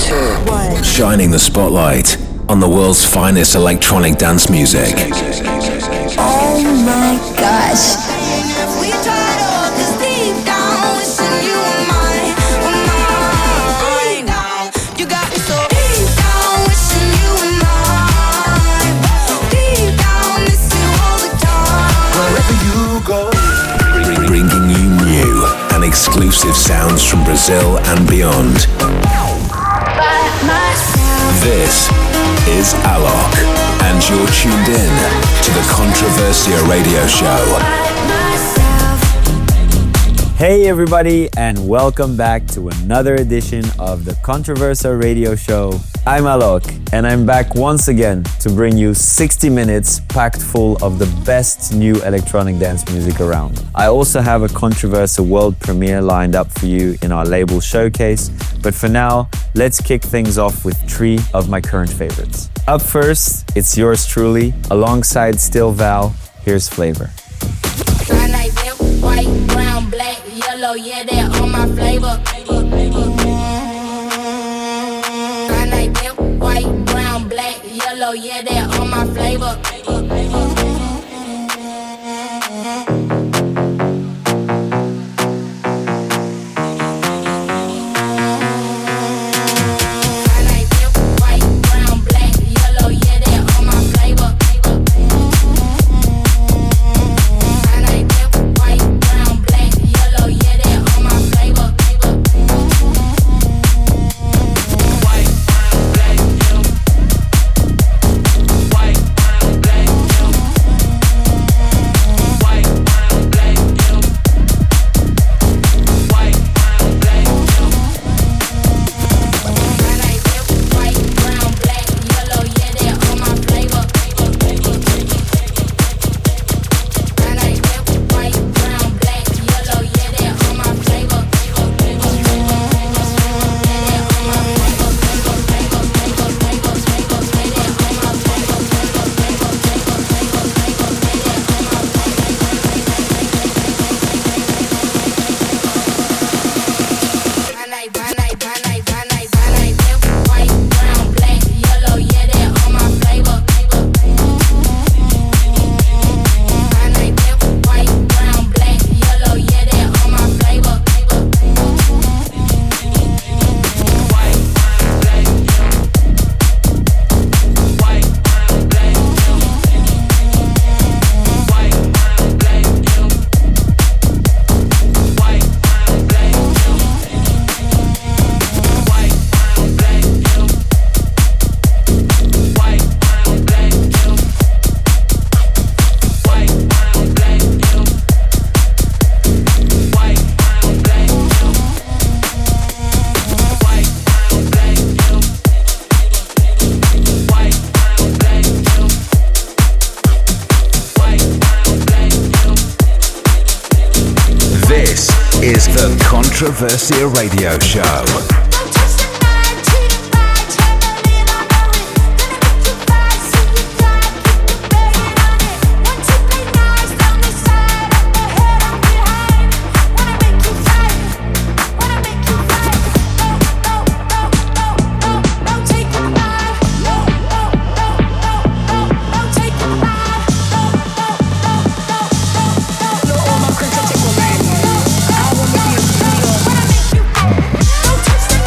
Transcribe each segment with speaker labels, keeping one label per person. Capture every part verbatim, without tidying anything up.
Speaker 1: two,
Speaker 2: shining the spotlight on the world's finest electronic dance music.
Speaker 1: Oh my gosh.
Speaker 2: Bringing you new and exclusive sounds from Brazil and beyond. This is Alok, and you're tuned in to the Controversia Radio Show.
Speaker 3: Hey everybody, and welcome back to another edition of the Controversia Radio Show. I'm Alok, and I'm back once again to bring you sixty minutes packed full of the best new electronic dance music around. I also have a Controversia world premiere lined up for you in our label showcase, but for now, let's kick things off with three of my current favorites. Up first, it's yours truly, alongside Still Val. Here's Flavor.
Speaker 4: White, brown, black, yellow, yeah, they're all my flavor. I like them, white, brown, black, yellow, yeah, they're all my flavor.
Speaker 2: Controversia Radio Show.
Speaker 4: Touch the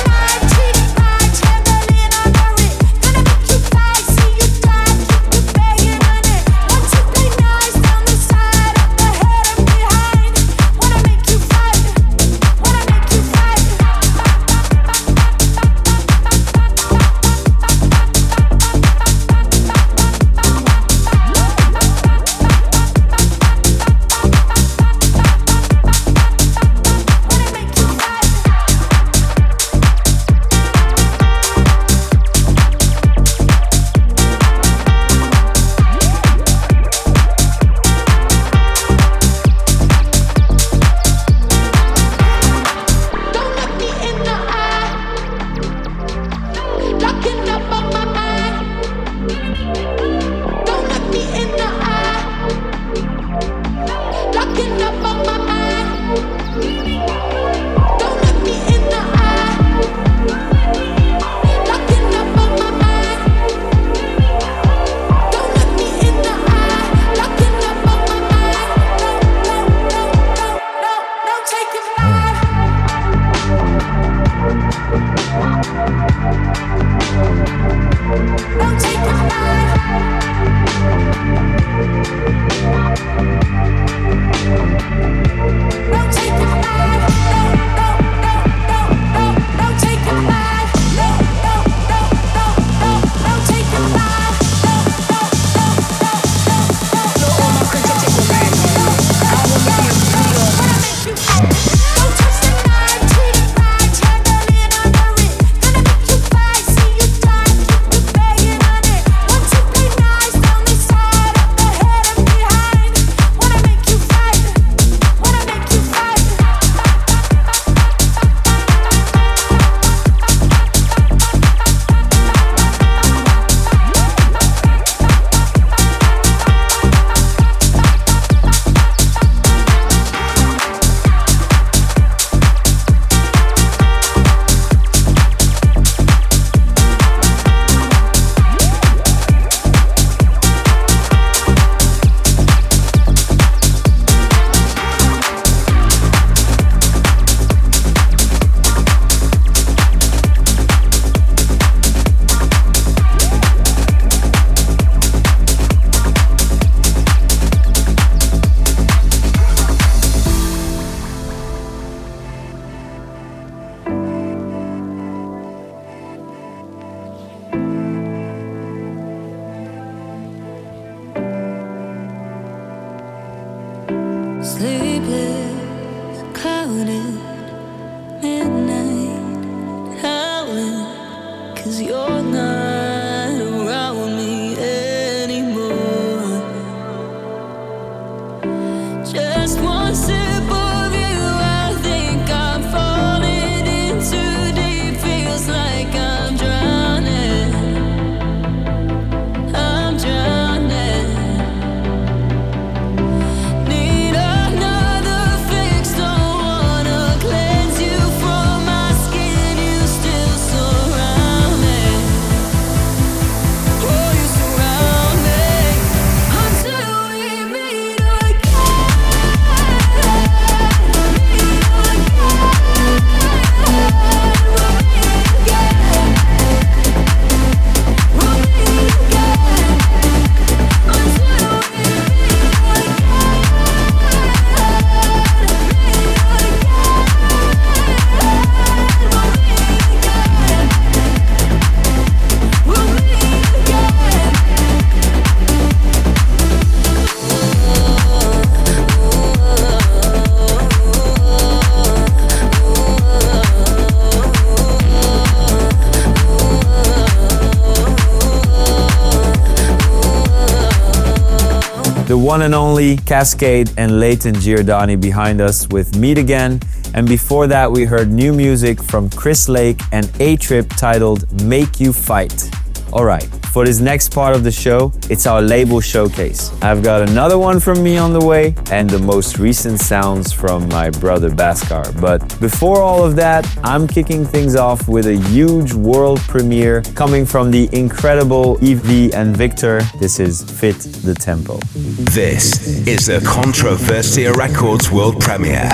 Speaker 3: The one and only Kaskade and Leighton Giordani behind us with Meet Again. And before that, we heard new music from Chris Lake and A-Trip titled Make You Fight. All right, for this next part of the show, it's our label showcase. I've got another one from me on the way and the most recent sounds from my brother Bhaskar. But before all of that, I'm kicking things off with a huge world premiere coming from the incredible Yves and Victor. This is Fit the Tempo.
Speaker 2: This is the Controversia Records world premiere.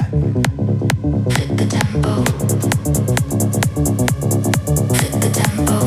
Speaker 4: Fit the tempo. Fit the tempo.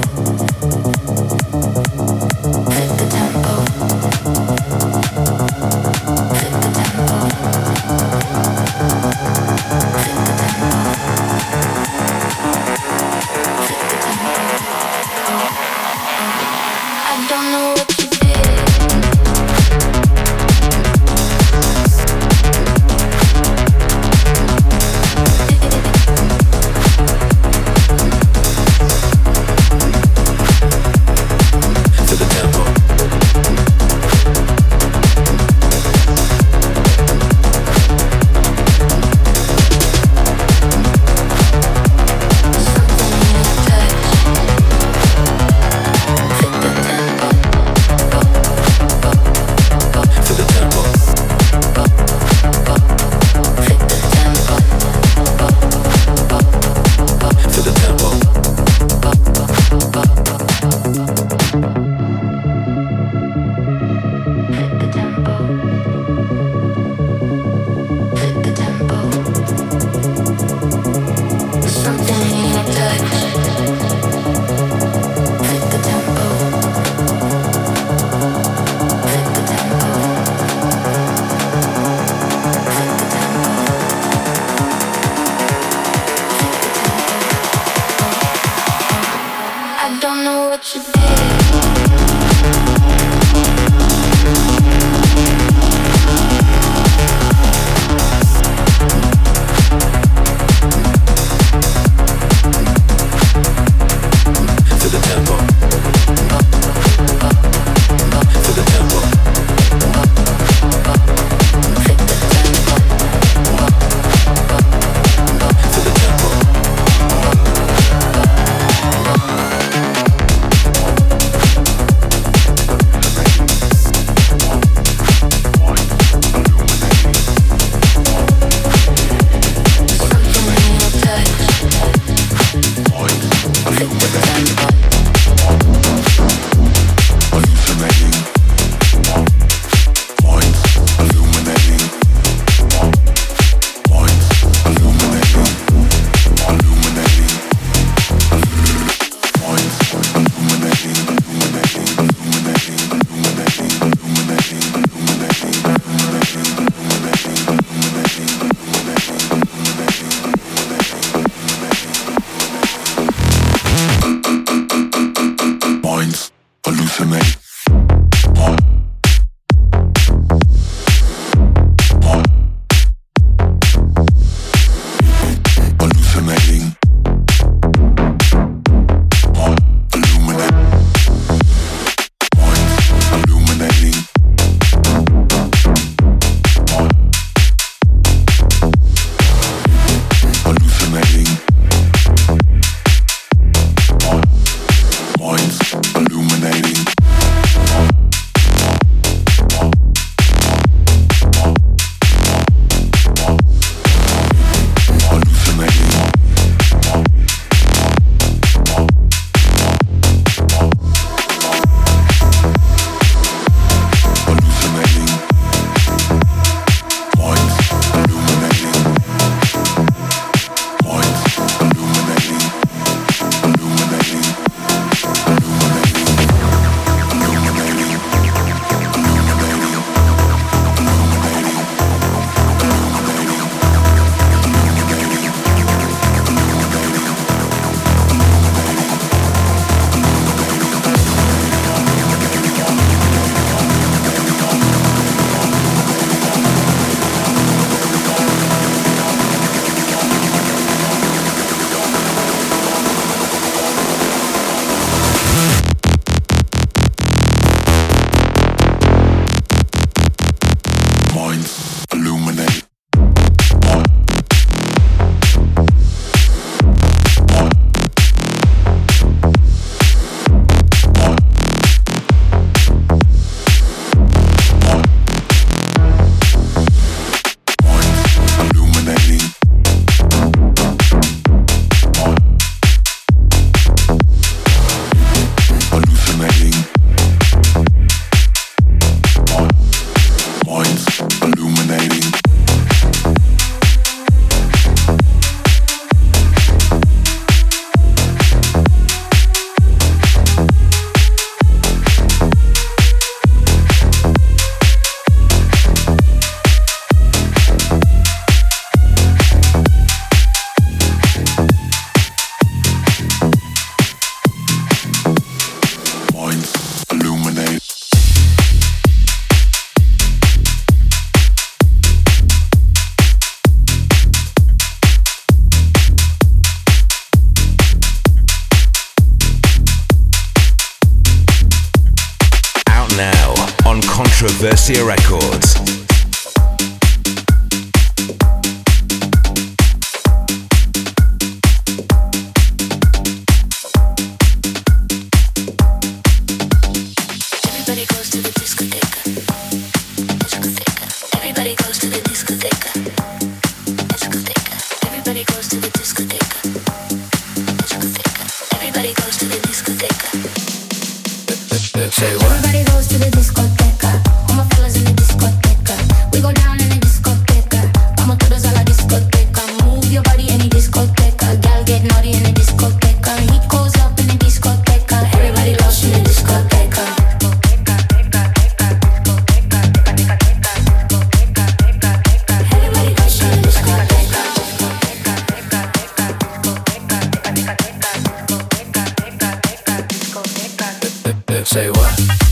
Speaker 2: Controversia Records.
Speaker 4: Everybody goes to the discoteca. All my fellas in the discoteca. We go down in the discoteca. Vamos todos a la discoteca. Move your body in the discoteca. Gal get naughty in the discoteca. Heat goes up in the discoteca. Everybody lost in the discoteca. Everybody goes to the discoteca.
Speaker 5: Say what?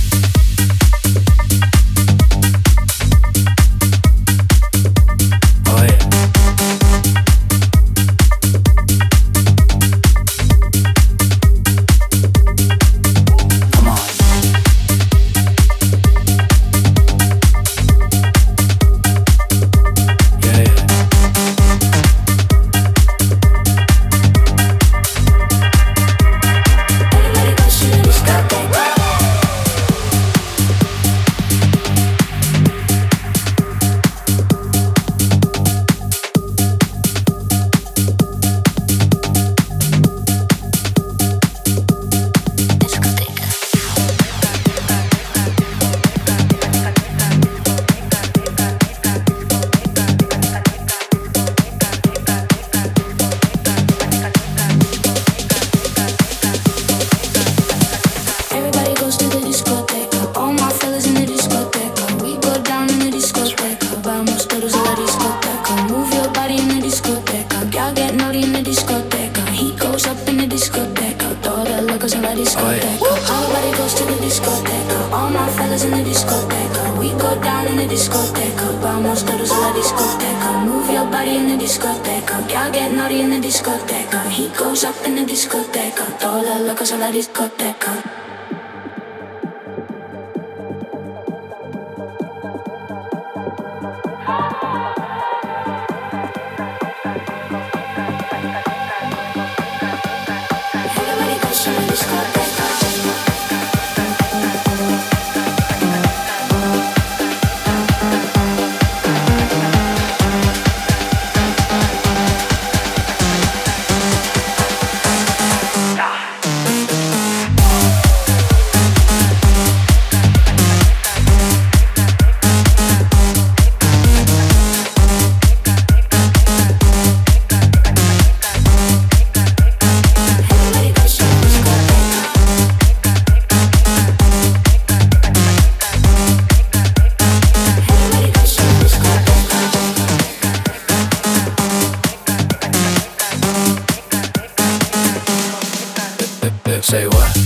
Speaker 5: Say what?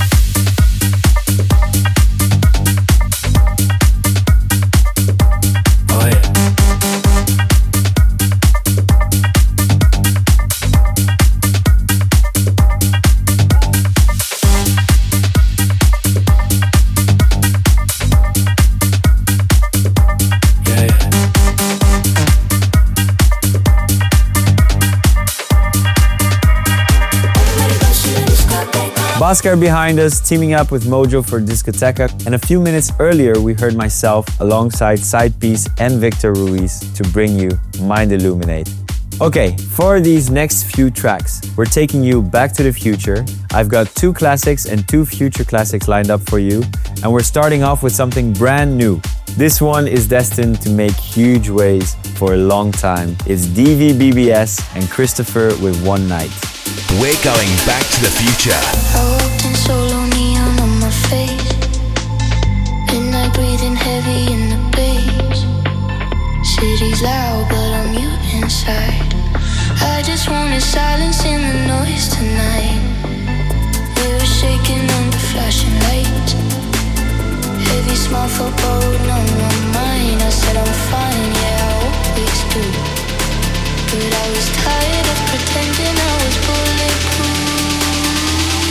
Speaker 3: Bhaskar behind us, teaming up with Mojo for Discoteca, and a few minutes earlier we heard myself alongside Sidepiece and Victor Ruiz to bring you Mind Illuminate. Okay, for these next few tracks, we're taking you back to the future. I've got two classics and two future classics lined up for you, and we're starting off with something brand new. This one is destined to make huge waves for a long time. It's D V B B S and Christopher with One Night.
Speaker 2: We're going back to the future.
Speaker 6: I walked in solo, neon on my face. Midnight breathing heavy in the bass. City's loud, but I'm mute inside. I just wanted silence in the noise tonight. We were shaking under flashing lights. Heavy smile foreboding on my mind. I said I'm fine, yeah, I always do. But I was tired of pretending I was bulletproof.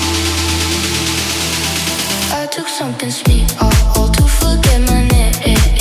Speaker 6: I took something sweet, all, all to forget my name.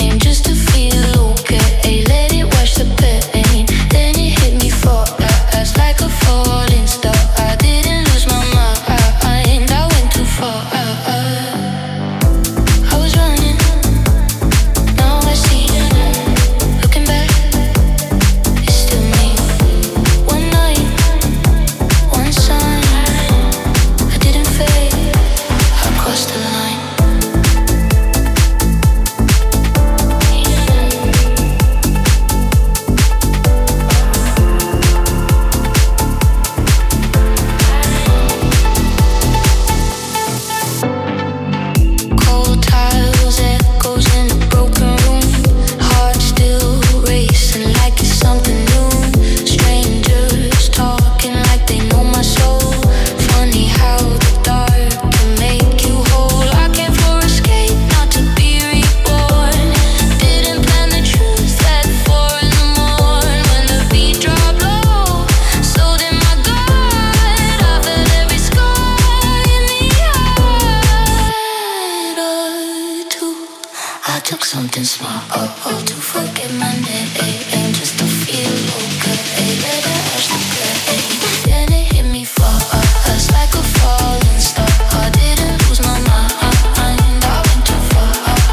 Speaker 6: something small, oh, oh, to forget my name, just to feel okay, let it wash the pain. Then it hit me fast, like a falling star. I didn't lose my mind, I went too far.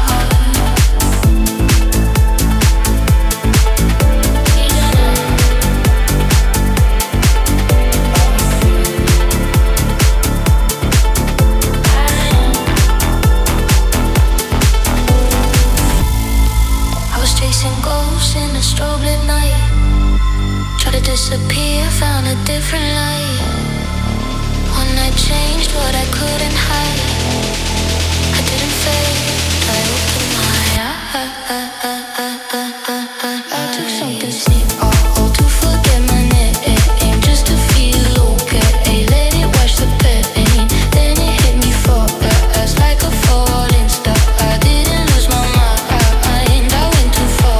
Speaker 6: In a strobe lit night, try to disappear, found a different light. One night changed what I couldn't hide. I didn't fade, I opened my eyes. I took something steep, oh, oh, to forget my name, just to feel okay, let it wash the pain. Then it hit me fast, like a falling star. I didn't lose my mind, I went too far.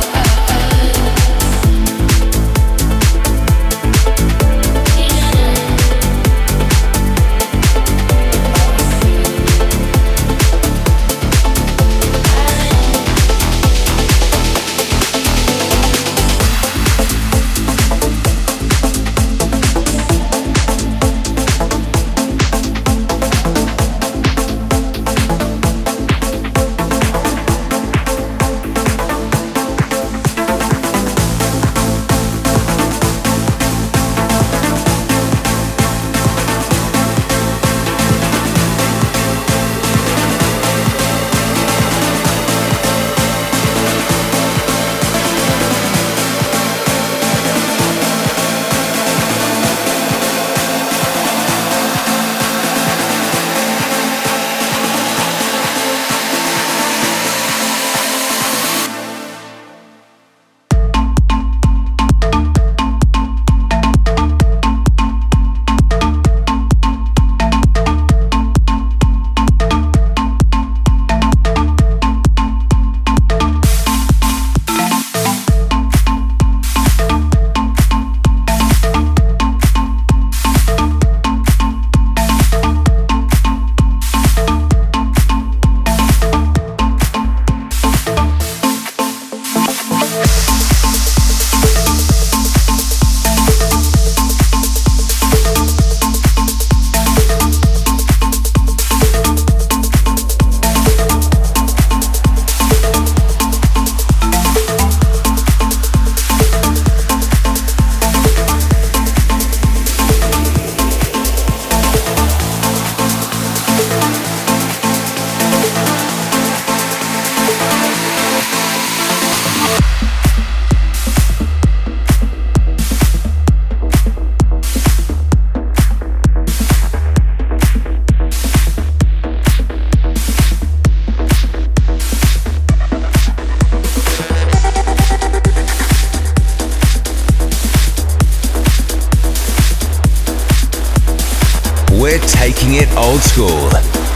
Speaker 2: We're taking it old school.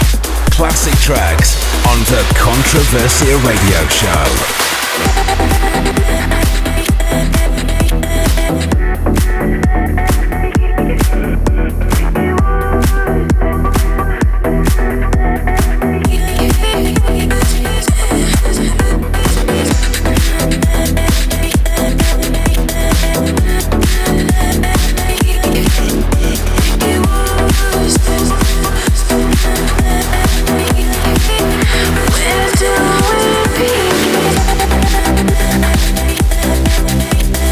Speaker 2: Classic tracks on the Controversia Radio Show.
Speaker 6: Where do we begin?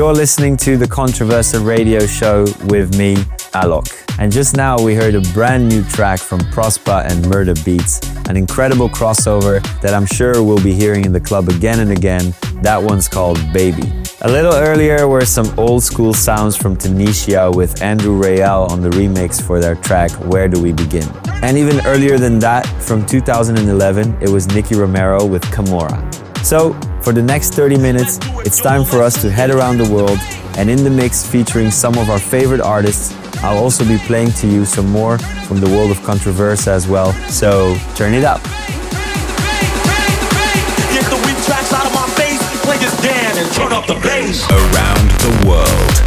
Speaker 3: You're listening to the Controversa Radio Show with me, Alok. And just now we heard a brand new track from Prospa and Murder Beats, an incredible crossover that I'm sure we'll be hearing in the club again and again. That one's called Baby. A little earlier were some old school sounds from Tunisia with Andrew Rayel on the remix for their track Where Do We Begin. And even earlier than that, from two thousand eleven, it was Nicky Romero with Camorra. So, for the next thirty minutes, it's time for us to head around the world, and in the mix featuring some of our favorite artists, I'll also be playing to you some more from the world of Controversa as well, so turn it up.
Speaker 7: Get the weak tracks out of my face, play this down and turn up the bass.
Speaker 2: Around the world.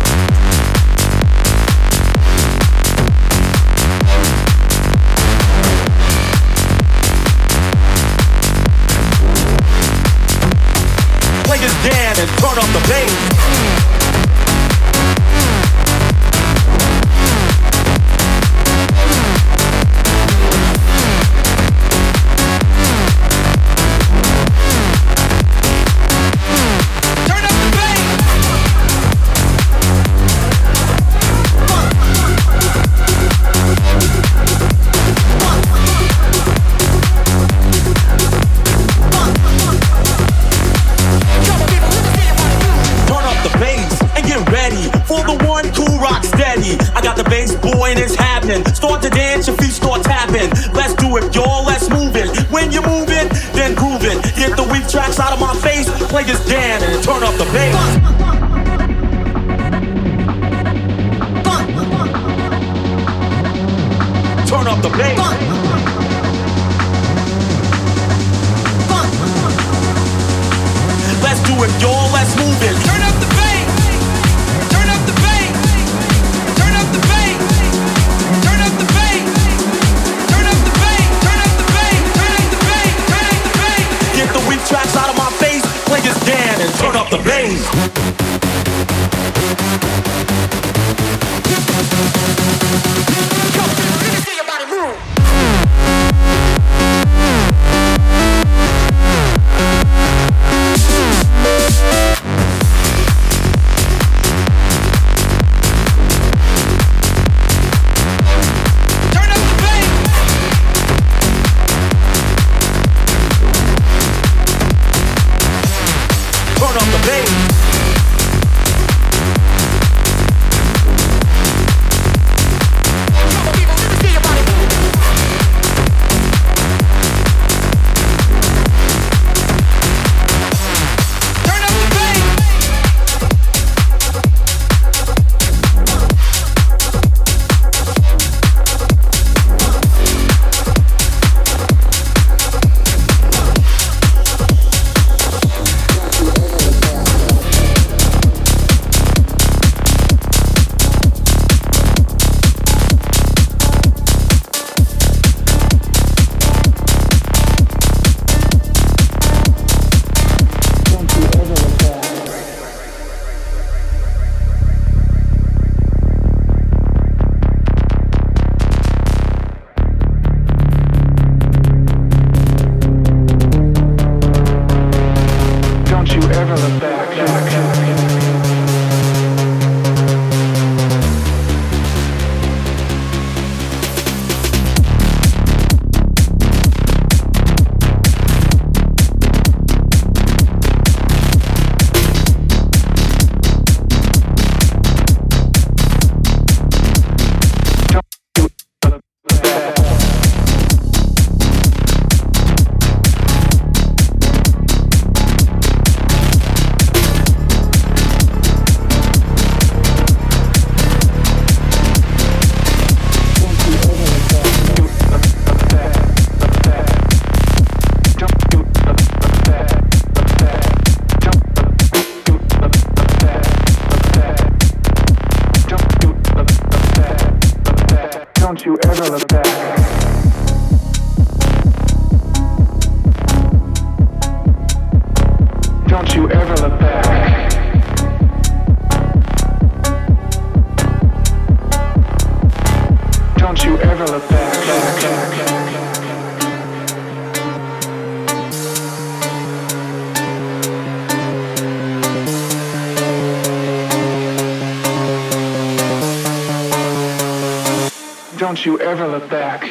Speaker 7: Play this down and turn up the bass. Start to dance, your feet start tapping. Let's do it, y'all, let's move it. When you move it, then groove it. Get the weak tracks out of my face, play this down and turn up the bass. Turn up the bass. Let's do it, y'all, let's move it. Turn up the bass. Turn up the bass. Turn up the bass. Turn up the bass. Turn up the bass. Turn up the bass. Turn up the bass. Turn up the bass. Get the weak tracks out of my face, play this down and turn up the bass. Come on, let me see your body move.
Speaker 8: Don't you ever look back.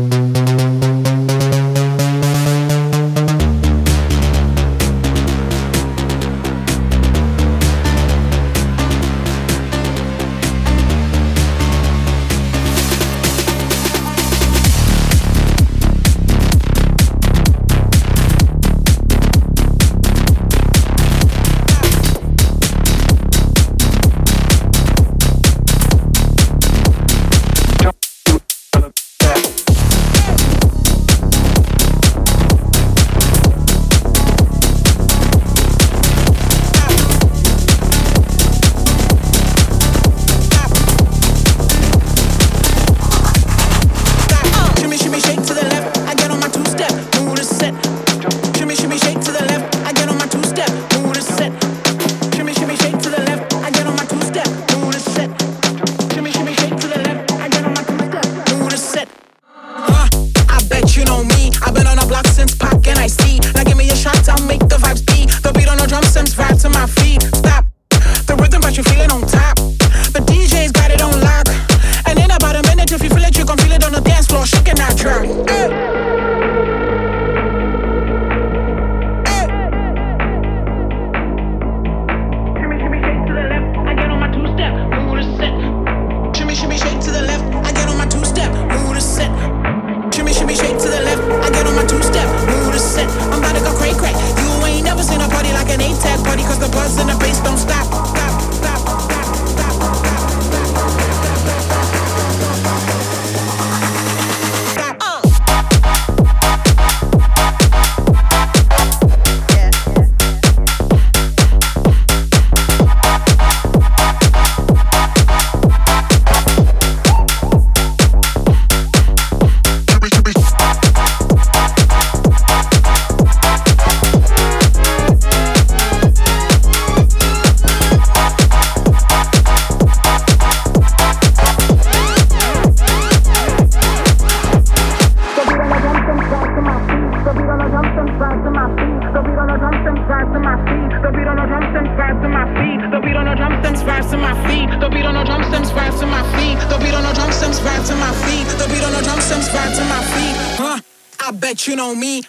Speaker 9: You know me.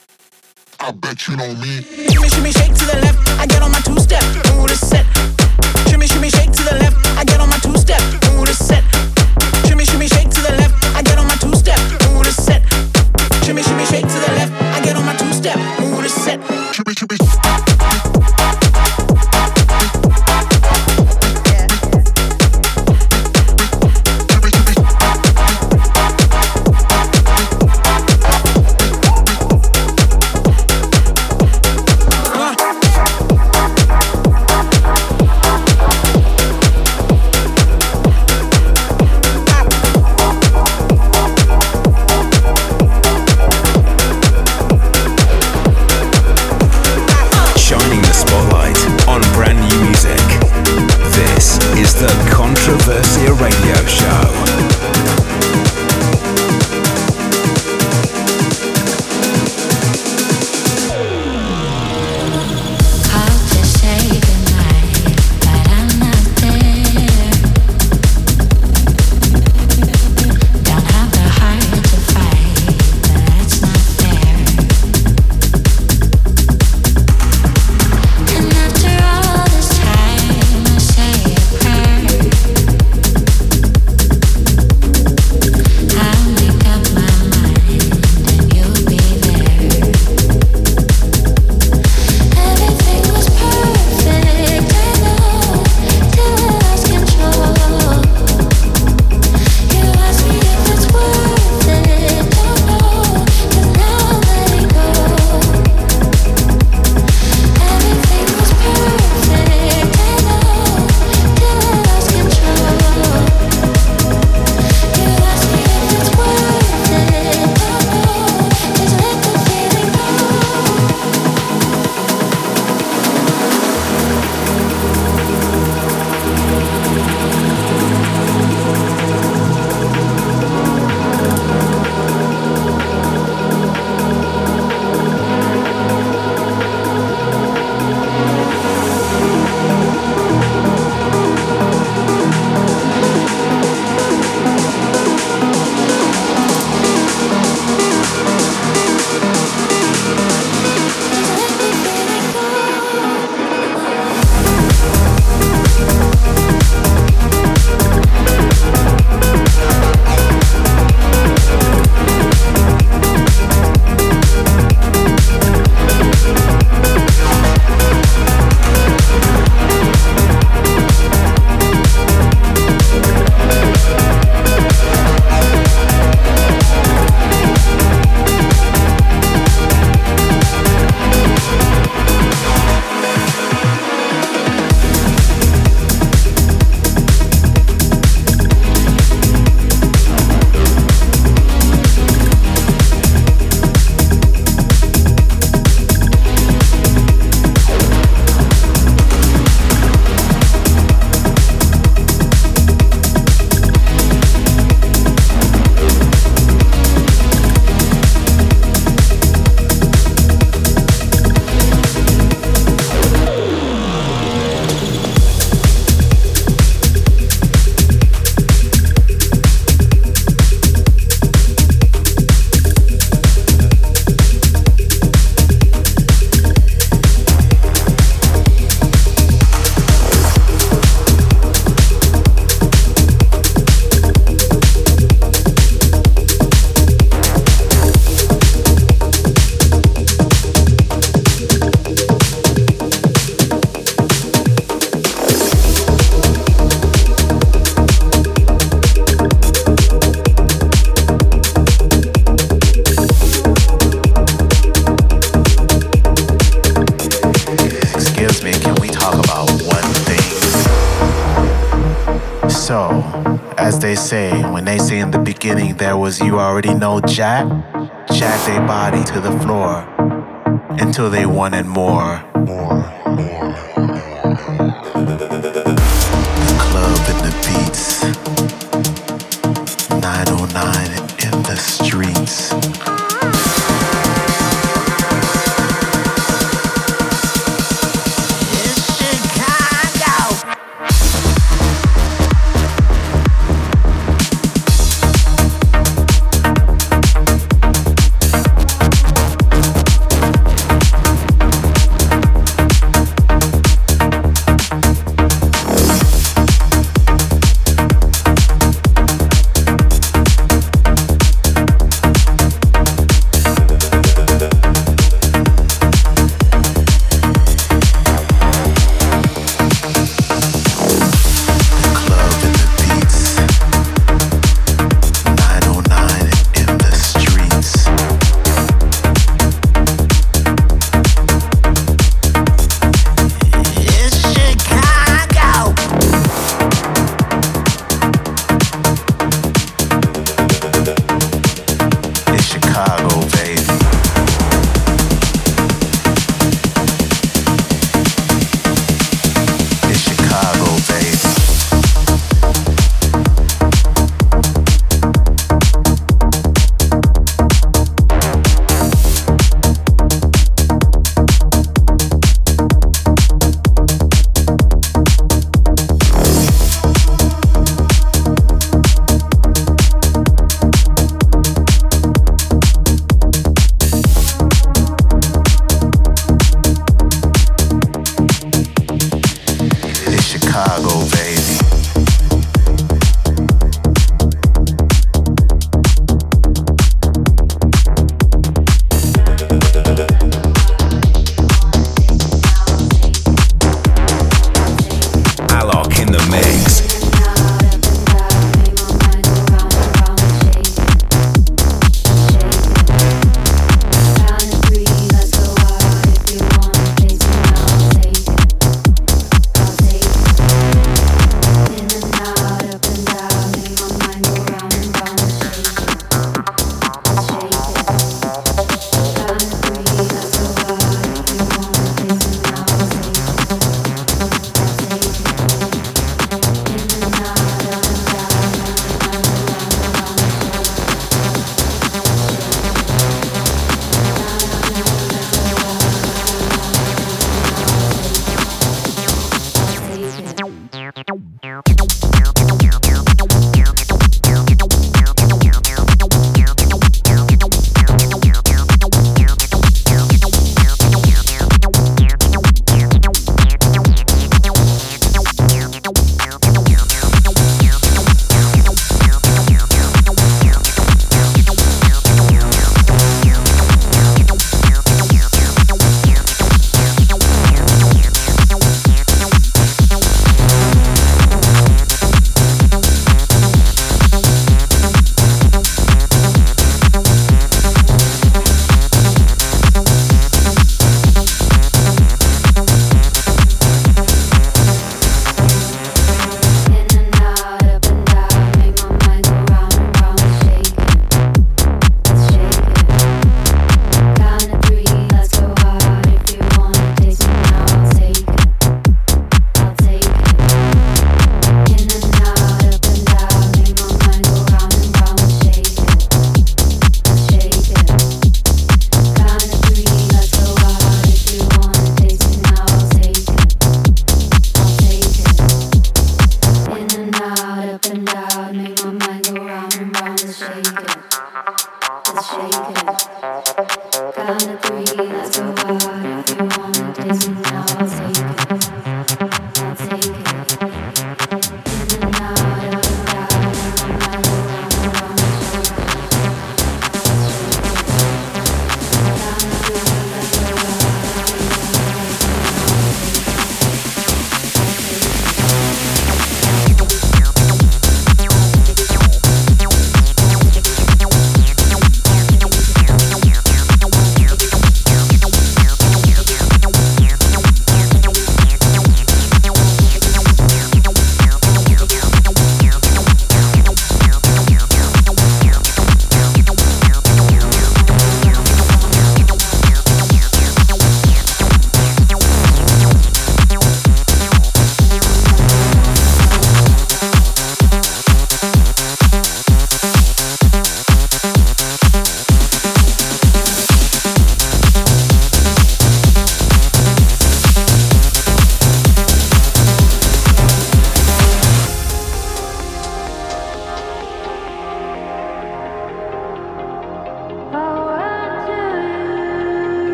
Speaker 9: I bet you know me. Shimmy, shimmy, shake to the left. I get on my two-step. Move the set. Shimmy, shimmy, shake to the left. I get on my two-step. Move the set. Shimmy, shimmy, shake to the left. I get on my two-step. Move the set. Shimmy, shimmy, shake to the left. I get on my two-step. Move the set. Shimmy, shimmy.
Speaker 8: excuse me, can we talk about one thing? So, as they say, when they say in the beginning there was you already know Jack, Jack their body to the floor until they wanted more. More, more, more. The club and the beats, nine oh nine in the streets.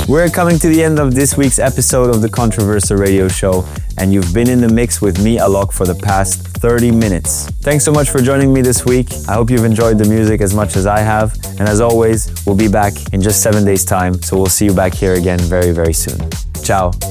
Speaker 3: We're coming to the end of this week's episode of the Controversa Radio Show, and you've been in the mix with me, Alok, for the past thirty minutes. Thanks so much for joining me this week. I hope you've enjoyed the music as much as I have, and as always, we'll be back in just seven days' time, so we'll see you back here again very, very soon. Ciao.